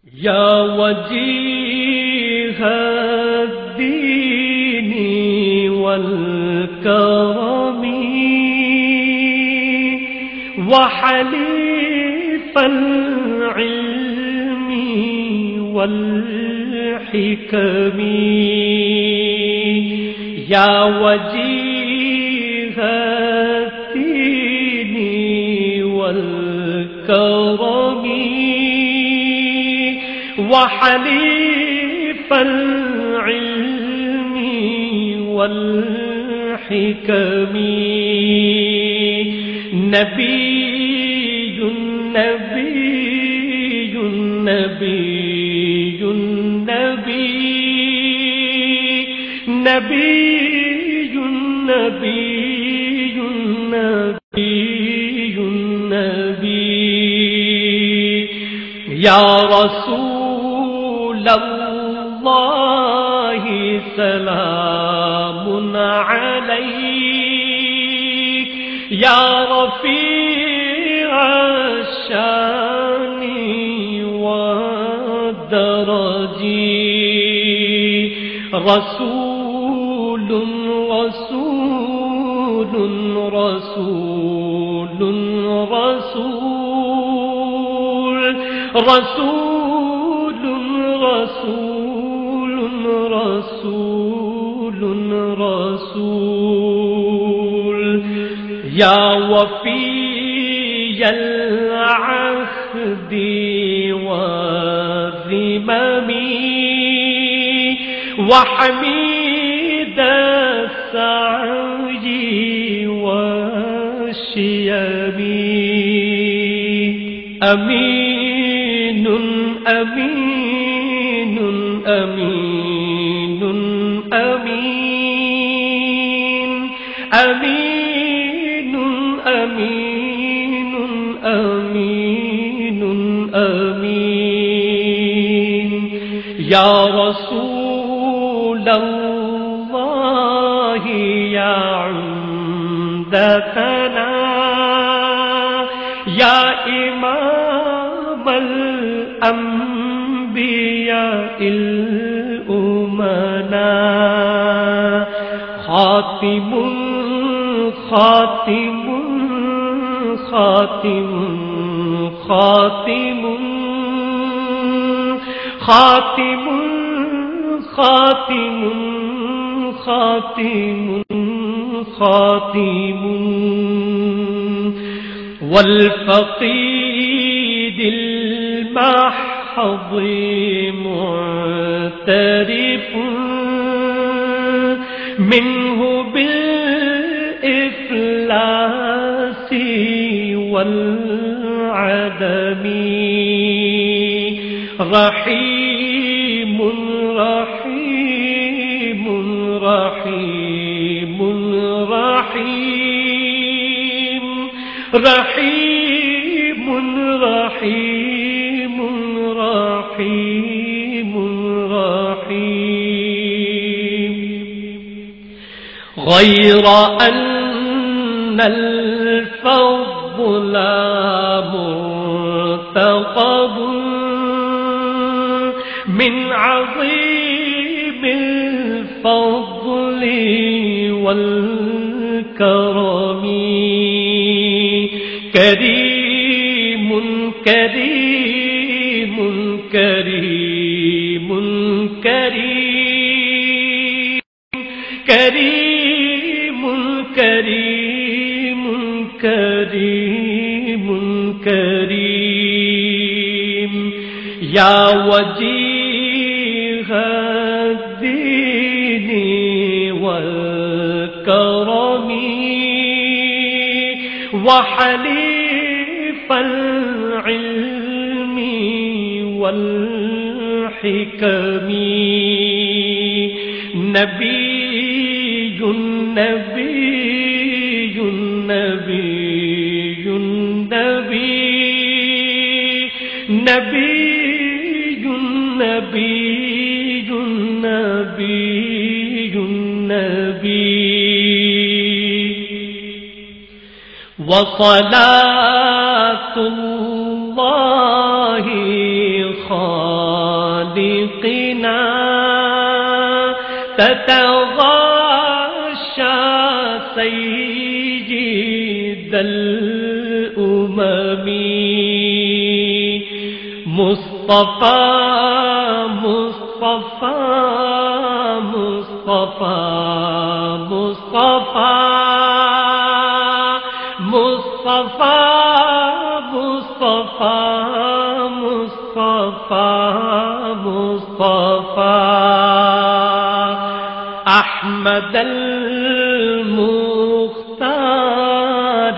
یا وجیہ الدین والکرم وحلیف العلم والحکم یا وجیہ الدین والکرم وحلیف العلم والحکم نبی نبی نبی نبی نبی نبی نبی نبی یا رسول اللہ سلام علیک یا رفیع الشان والدرج رسول رسول رسول رسول رسول رسول رسول رسول یا وفی العهد والذمم وحمید السعی والشیم امین امین امین امین امین امین امین امین یا رسول اللہ یا عمدتنا یا امام الانبیاء الامنا خاتم خاتم خاتم خاتم خاتم خاتم خاتم خاتم والفقید المحض معترف منه بالإفلاس والعدم رحیم رحیم رحیم رحیم رحیم رحیم رحیم رحیم غیر ان الفضل مرتقب من عظیم الفضل والکرم کریم کریم کریم کریم کریم کریم کریم کریم یا وجیہ الدین والکرم وحلیف العلم والحکم نبی نبی نبی نبی نبی نبی نبی نبی وصلاة الله خالصة خلقنا تتغاشى سيد الأمم مصطفى مصطفى مصطفى مصطفى مصطفى مصطفى مصطفى مصطفى أحمد المختار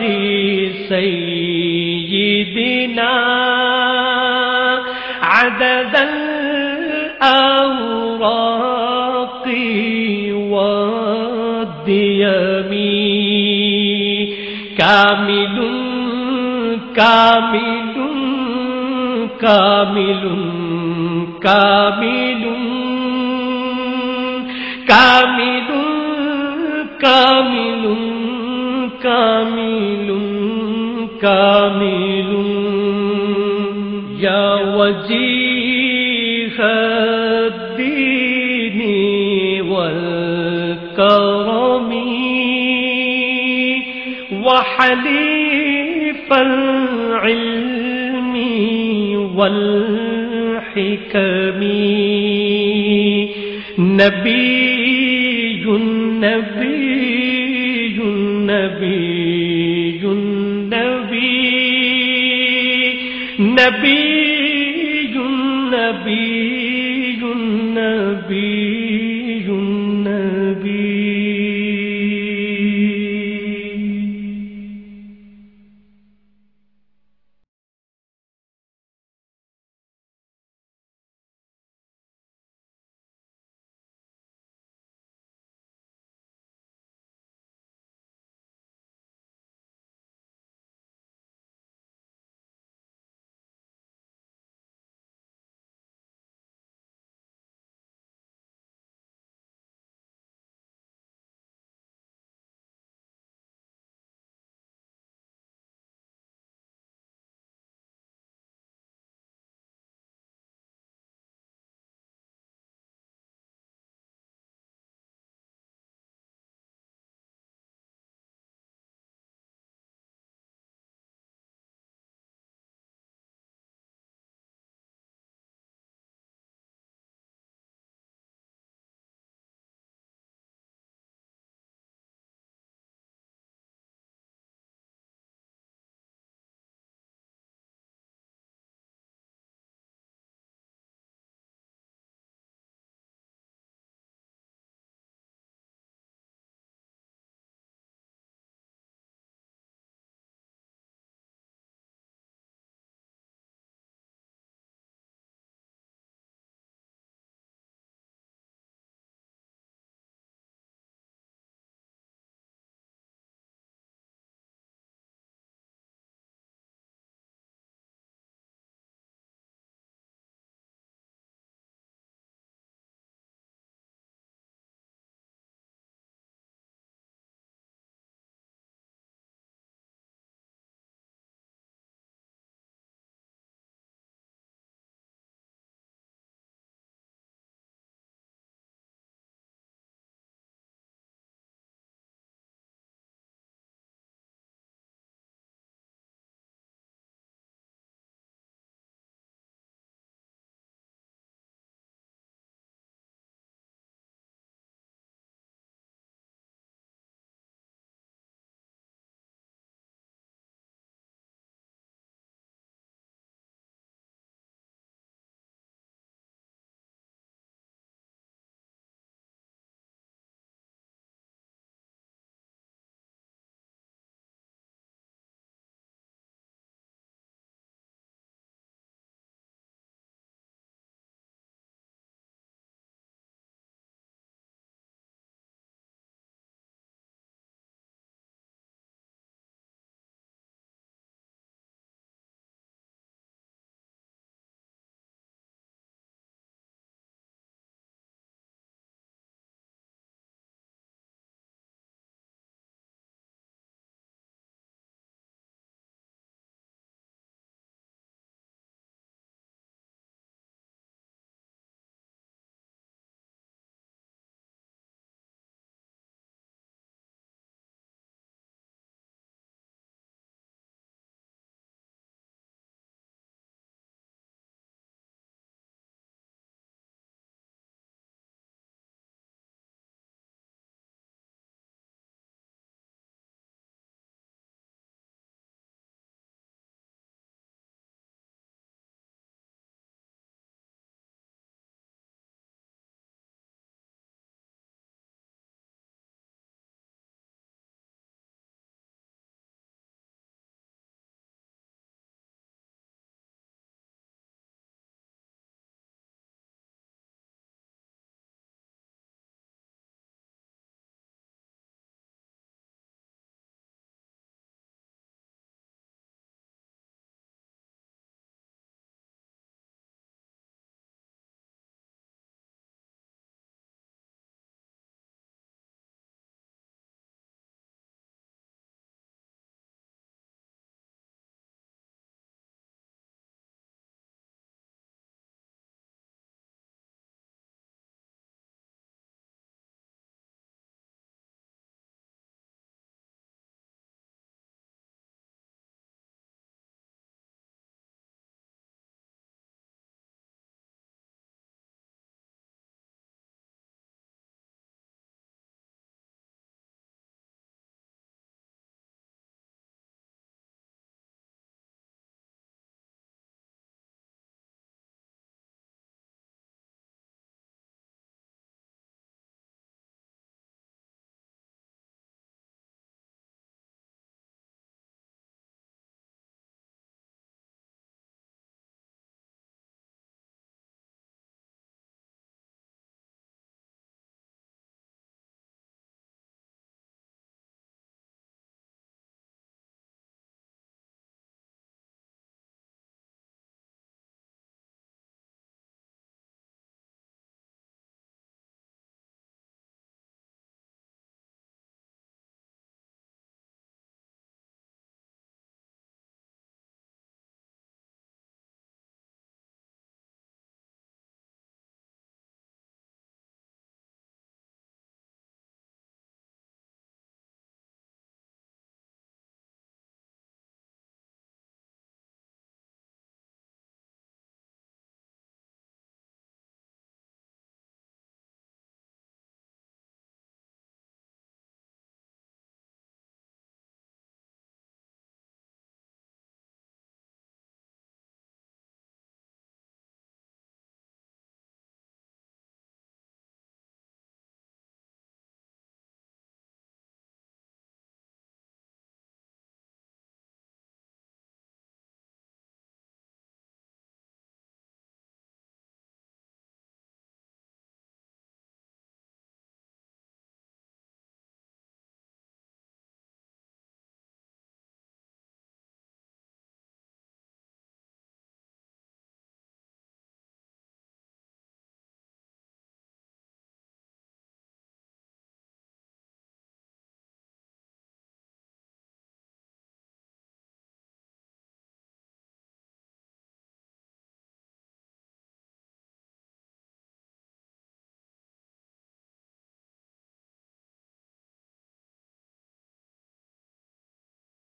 سيدنا عدد الأوراق والديم كامل كامل كامل كامل كامل كامل كامل كامل يا وجيه الدين والكرم وحليف العلم والحكم نبي نبي نبي نبي نبي نبي نبي